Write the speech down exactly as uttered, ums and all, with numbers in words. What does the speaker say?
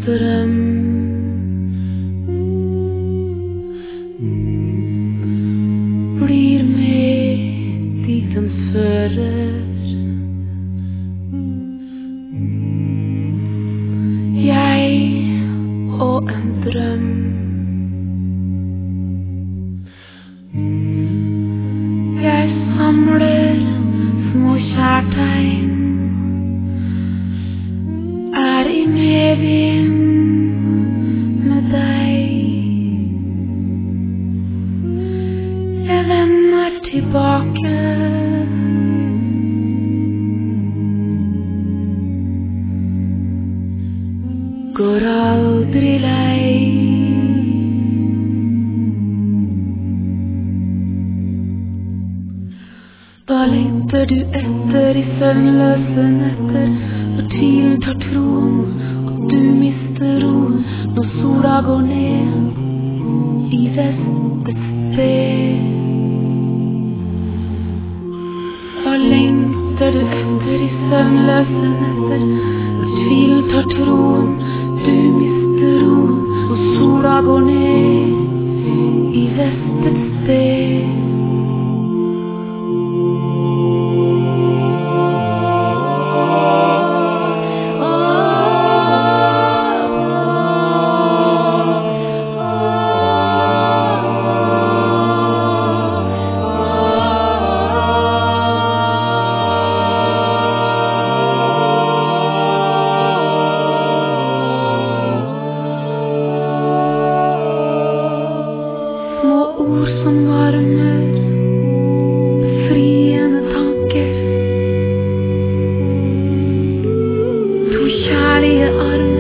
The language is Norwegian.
drøm. Blir med dit den fører. Jeg og en drøm. Jeg samler små kjærtegn. Er i medvind med deg. Jeg vender tilbake. Går aldri lei. Da lengter du etter i søvnløse netter, når tvilen tar troen og du mister roen, når sola går ned i vest et sted. Da lengter du etter i søvnløse netter, når tvilen tar troen, du mister roen, når sola går ned i vest et sted. Ord som varmer, befriende tanker. To kjærlige armer.